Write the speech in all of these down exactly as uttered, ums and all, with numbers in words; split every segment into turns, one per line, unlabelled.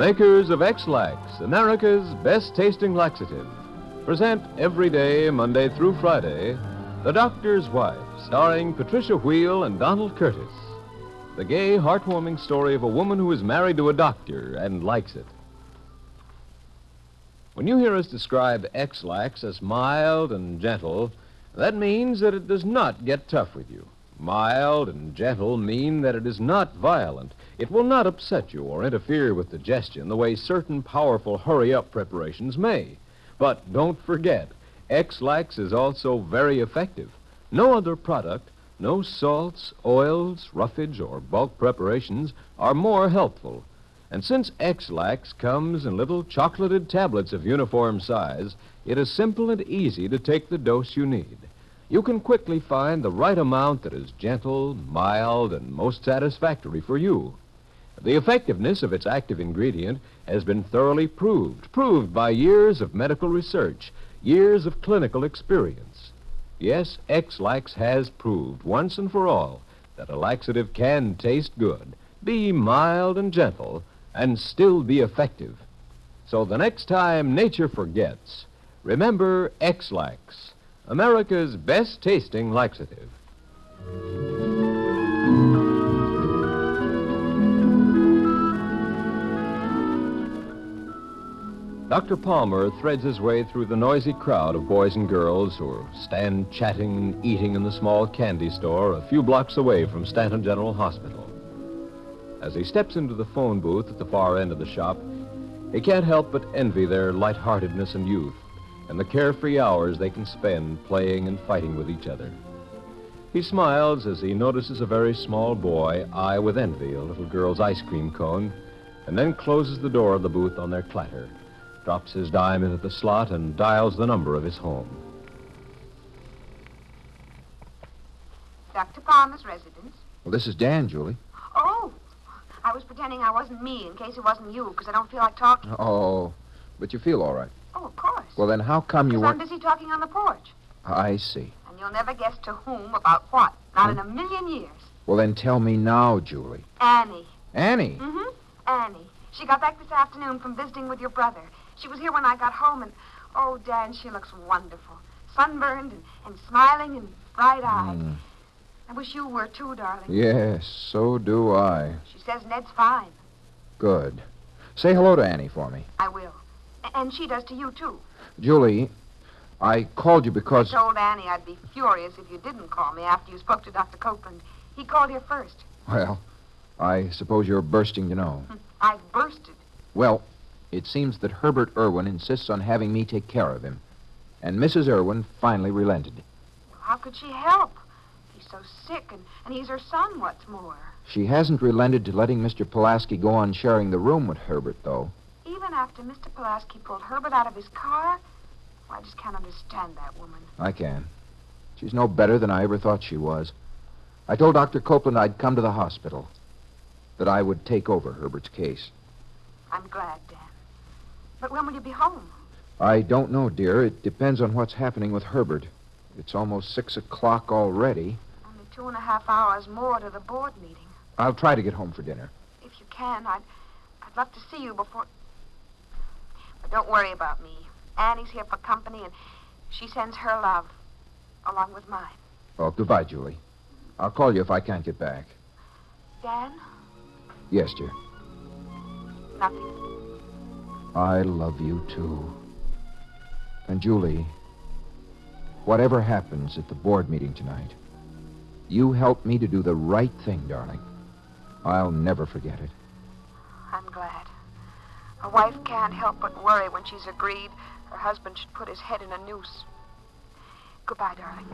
makers of X-Lax, America's best-tasting laxative, present every day, Monday through Friday, The Doctor's Wife, starring Patricia Wheel and Donald Curtis. The gay, heartwarming story of a woman who is married to a doctor and likes it. When you hear us describe X-Lax as mild and gentle, that means that it does not get tough with you. Mild and gentle mean that it is not violent. It will not upset you or interfere with digestion the way certain powerful hurry-up preparations may. But don't forget, X-Lax is also very effective. No other product, no salts, oils, roughage, or bulk preparations are more helpful. And since X-Lax comes in little chocolated tablets of uniform size, it is simple and easy to take the dose you need. You can quickly find the right amount that is gentle, mild, and most satisfactory for you. The effectiveness of its active ingredient has been thoroughly proved, proved by years of medical research, years of clinical experience. Yes, X-Lax has proved once and for all that a laxative can taste good, be mild and gentle, and still be effective. So the next time nature forgets, remember X-Lax, America's best-tasting laxative. Doctor Palmer threads his way through the noisy crowd of boys and girls who stand chatting and eating in the small candy store a few blocks away from Stanton General Hospital. As he steps into the phone booth at the far end of the shop, he can't help but envy their lightheartedness and youth and the carefree hours they can spend playing and fighting with each other. He smiles as he notices a very small boy eye with envy a little girl's ice cream cone, and then closes the door of the booth on their clatter, drops his dime into the slot, and dials the number of his home.
Doctor Palmer's residence.
Well, this is Dan, Julie.
Oh, I was pretending I wasn't me in case it wasn't you, because I don't feel like talking.
Oh, but you feel all right.
Oh, of course.
Well, then how come you
Because I'm
weren't...
busy talking on the porch.
I see.
And you'll never guess to whom about what. Not
Hmm?
in a million years.
Well, then tell me now, Julie.
Annie.
Annie?
Mm-hmm. Annie. She got back this afternoon from visiting with your brother. She was here when I got home, and, oh, Dan, she looks wonderful. Sunburned and, and smiling and bright-eyed.
Mm.
I wish you were, too, darling.
Yes, so do I.
She says Ned's fine.
Good. Say hello to Annie for me.
I will. A- And she does to you, too.
Julie, I called you because...
I told Annie I'd be furious if you didn't call me after you spoke to Doctor Copeland. He called here first.
Well, I suppose you're bursting to know.
I bursted.
Well, it seems that Herbert Irwin insists on having me take care of him. And Missus Irwin finally relented.
How could she help? He's so sick, and, and he's her son, what's more.
She hasn't relented to letting Mister Pulaski go on sharing the room with Herbert, though.
Even after Mister Pulaski pulled Herbert out of his car? Well, I just can't understand that woman.
I can. She's no better than I ever thought she was. I told Doctor Copeland I'd come to the hospital, that I would take over Herbert's case.
I'm glad, Dan. But when will you be home?
I don't know, dear. It depends on what's happening with Herbert. It's almost six o'clock already.
Only two and a half hours more to the board meeting.
I'll try to get home for dinner.
If you can, I'd, I'd love to see you before... But don't worry about me. Annie's here for company, and she sends her love, along with mine.
Oh, goodbye, Julie. I'll call you if I can't get back.
Dan?
Yes, dear.
Nothing.
I love you, too. And, Julie, whatever happens at the board meeting tonight, you help me to do the right thing, darling. I'll never forget it.
I'm glad. A wife can't help but worry when she's agreed her husband should put his head in a noose. Goodbye, darling.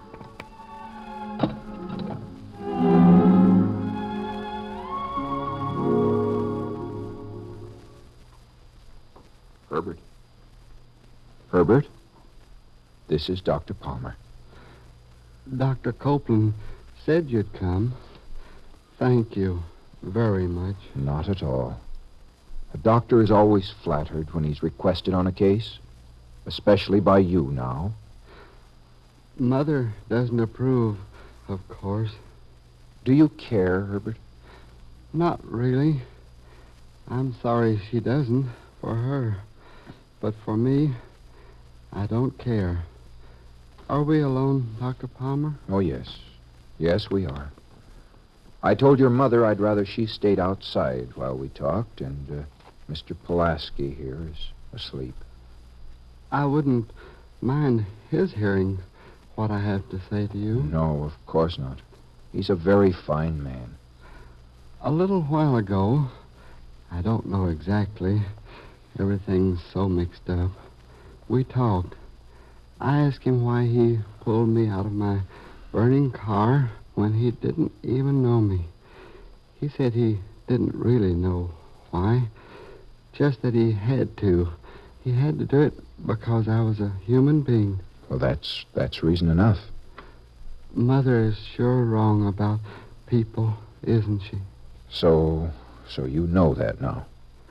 Herbert. Herbert, this is Doctor Palmer.
Doctor Copeland said you'd come. Thank you very much.
Not at all. A doctor is always flattered when he's requested on a case, especially by you now.
Mother doesn't approve, of course.
Do you care, Herbert?
Not really. I'm sorry she doesn't, for her. But for me, I don't care. Are we alone, Doctor Palmer?
Oh, yes. Yes, we are. I told your mother I'd rather she stayed outside while we talked, and uh, Mister Pulaski here is asleep.
I wouldn't mind his hearing what I have to say to you.
No, of course not. He's a very fine man.
A little while ago, I don't know exactly. Everything's so mixed up. We talked. I asked him why he pulled me out of my burning car when he didn't even know me. He said he didn't really know why, just that he had to. He had to do it because I was a human being.
Well, that's that's reason enough.
Mother is sure wrong about people, isn't she?
So, so you know that now.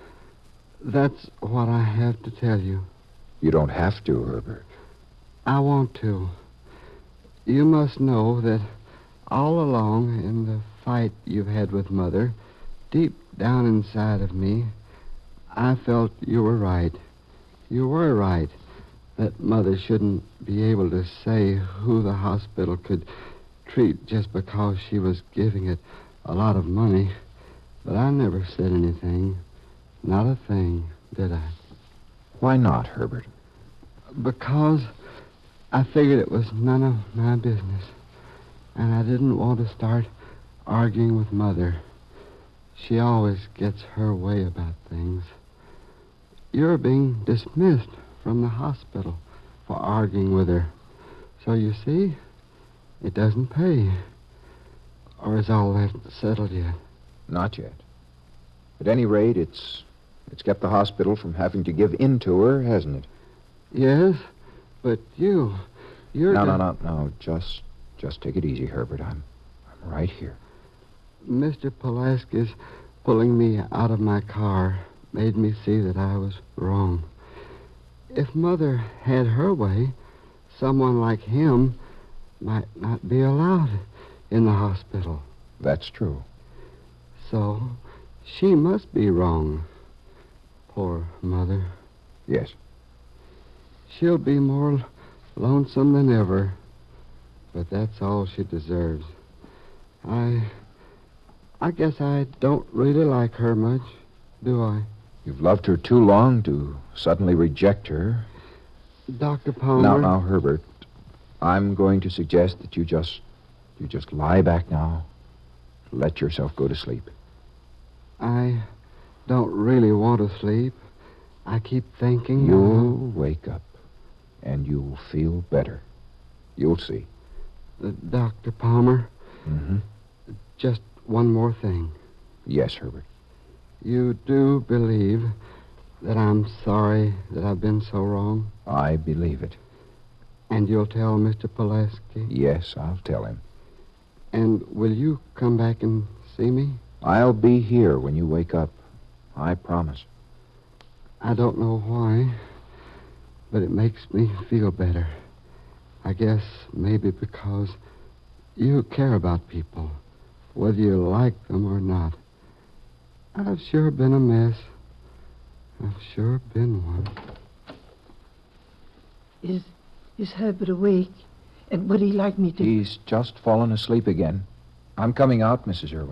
That's what I have to tell you.
You don't have to, Herbert.
I want to. You must know that all along in the fight you've had with Mother, deep down inside of me, I felt you were right. You were right that Mother shouldn't be able to say who the hospital could treat just because she was giving it a lot of money. But I never said anything. Not a thing, did I?
Why not, Herbert?
Because I figured it was none of my business. And I didn't want to start arguing with Mother. She always gets her way about things. You're being dismissed from the hospital for arguing with her. So you see, it doesn't pay. Or is all that settled yet?
Not yet. At any rate, it's it's kept the hospital from having to give in to her, hasn't it?
Yes, but you, you're...
No,
the...
no, no, no. Just, just take it easy, Herbert. I'm, I'm right here.
Mister Pulaski's pulling me out of my car made me see that I was wrong. If Mother had her way, someone like him might not be allowed in the hospital.
That's true.
So, she must be wrong. Poor Mother.
Yes.
She'll be more lonesome than ever, but that's all she deserves. I... I guess I don't really like her much, do I?
You've loved her too long to suddenly reject her.
Doctor Palmer...
Now, now, Herbert, I'm going to suggest that you just... you just lie back now. Let yourself go to sleep.
I don't really want to sleep. I keep thinking...
You'll wake up, and you'll feel better. You'll see.
Uh, Doctor Palmer,
Mm-hmm.
just one more thing.
Yes, Herbert.
You do believe that I'm sorry that I've been so wrong?
I believe it.
And you'll tell Mister Pulaski?
Yes, I'll tell him.
And will you come back and see me?
I'll be here when you wake up. I promise.
I don't know why, but it makes me feel better. I guess maybe because you care about people, whether you like them or not. I've sure been a mess. I've sure been one.
Is is Herbert awake? And would he like me to...
He's just fallen asleep again. I'm coming out, Missus Irwin.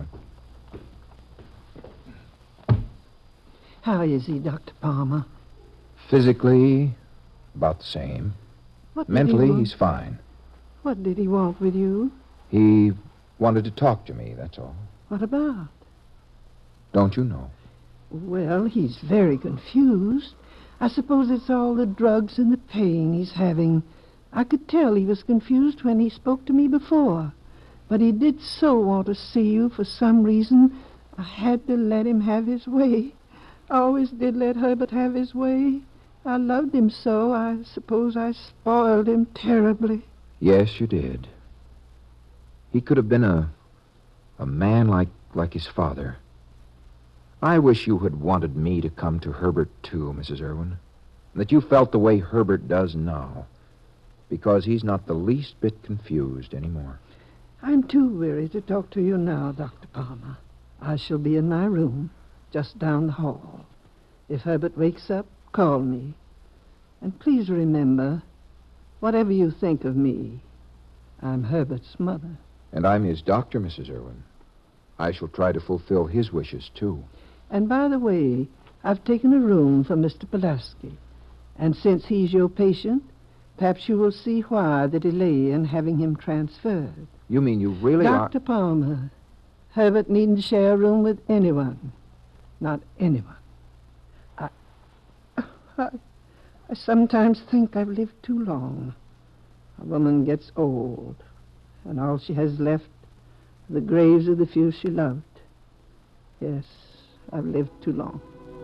How is he, Doctor Palmer?
Physically, about the same.
What did
Mentally,
he want?
he's fine.
What did he want with you?
He wanted to talk to me, that's all.
What about?
Don't you know?
Well, he's very confused. I suppose it's all the drugs and the pain he's having. I could tell he was confused when he spoke to me before. But he did so want to see you for some reason. I had to let him have his way. I always did let Herbert have his way. I loved him so, I suppose I spoiled him terribly.
Yes, you did. He could have been a a man like like his father. I wish you had wanted me to come to Herbert, too, Missus Irwin. That you felt the way Herbert does now. Because he's not the least bit confused anymore.
I'm too weary to talk to you now, Doctor Palmer. I shall be in my room. just down the hall. If Herbert wakes up, call me. And please remember, whatever you think of me, I'm Herbert's mother.
And I'm his doctor, Missus Irwin. I shall try to fulfill his wishes, too.
And by the way, I've taken a room for Mister Pulaski. And since he's your patient, perhaps you will see why the delay in having him transferred.
You mean you really
Doctor
are...
Palmer, Herbert needn't share a room with anyone. Not anyone. I, I, I sometimes think I've lived too long. A woman gets old, and all she has left are the graves of the few she loved. Yes, I've lived too long.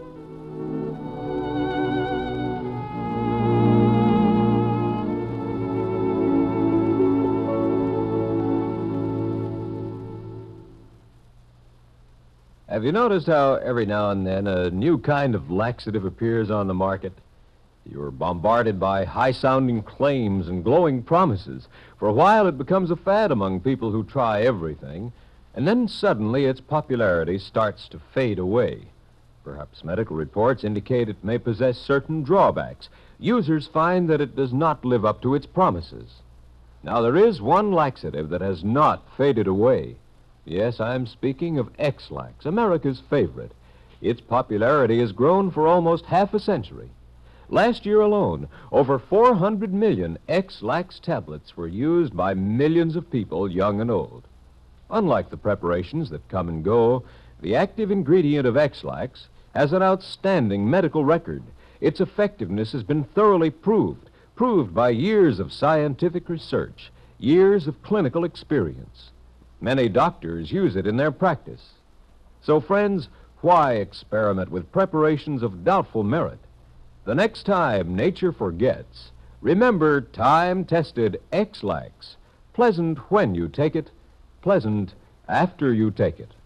Have you noticed how every now and then a new kind of laxative appears on the market? You're bombarded by high-sounding claims and glowing promises. For a while, it becomes a fad among people who try everything, and then suddenly its popularity starts to fade away. Perhaps medical reports indicate it may possess certain drawbacks. Users find that it does not live up to its promises. Now, there is one laxative that has not faded away. Yes, I'm speaking of X-Lax, America's favorite. Its popularity has grown for almost half a century. Last year alone, over four hundred million X-Lax tablets were used by millions of people, young and old. Unlike the preparations that come and go, the active ingredient of X-Lax has an outstanding medical record. Its effectiveness has been thoroughly proved, proved by years of scientific research, years of clinical experience. Many doctors use it in their practice. So, friends, why experiment with preparations of doubtful merit? The next time nature forgets, remember time-tested X-Lax. Pleasant when you take it, pleasant after you take it.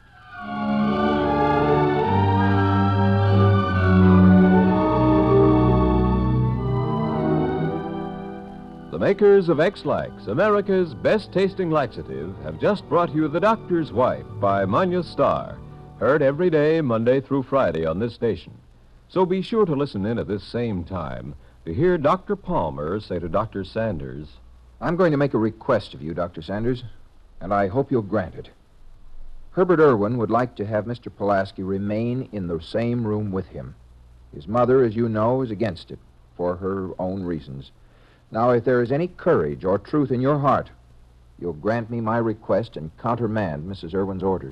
The makers of X-Lax, America's best-tasting laxative, have just brought you The Doctor's Wife by Manya Starr, heard every day, Monday through Friday on this station. So be sure to listen in at this same time to hear Doctor Palmer say to Doctor Sanders,
I'm going to make a request of you, Doctor Sanders, and I hope you'll grant it. Herbert Irwin would like to have Mister Pulaski remain in the same room with him. His mother, as you know, is against it, for her own reasons. Now, if there is any courage or truth in your heart, you'll grant me my request and countermand Missus Irwin's orders.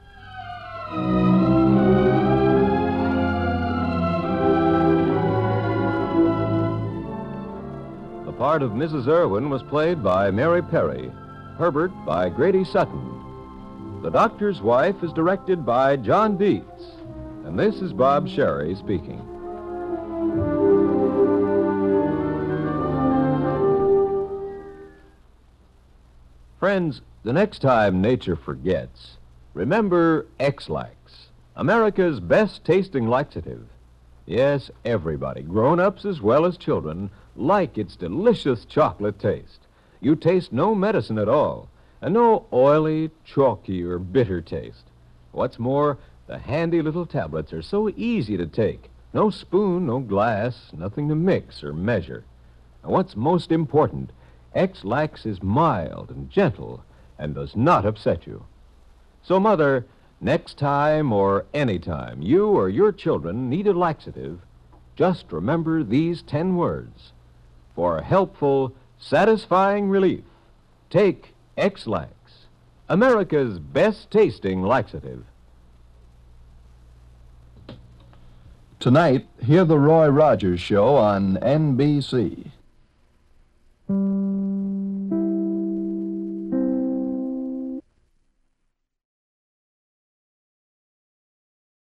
The part of Missus Irwin was played by Mary Perry, Herbert by Grady Sutton. The Doctor's Wife is directed by John Dietz, and this is Bob Sherry speaking. Friends, the next time nature forgets, remember X-Lax, America's best-tasting laxative. Yes, everybody, grown-ups as well as children, like its delicious chocolate taste. You taste no medicine at all, and no oily, chalky, or bitter taste. What's more, the handy little tablets are so easy to take. No spoon, no glass, nothing to mix or measure. And what's most important, X-Lax is mild and gentle and does not upset you. So, Mother, next time or any time you or your children need a laxative, just remember these ten words. For helpful, satisfying relief, take X-Lax, America's best-tasting laxative.
Tonight, hear the Roy Rogers Show on N B C.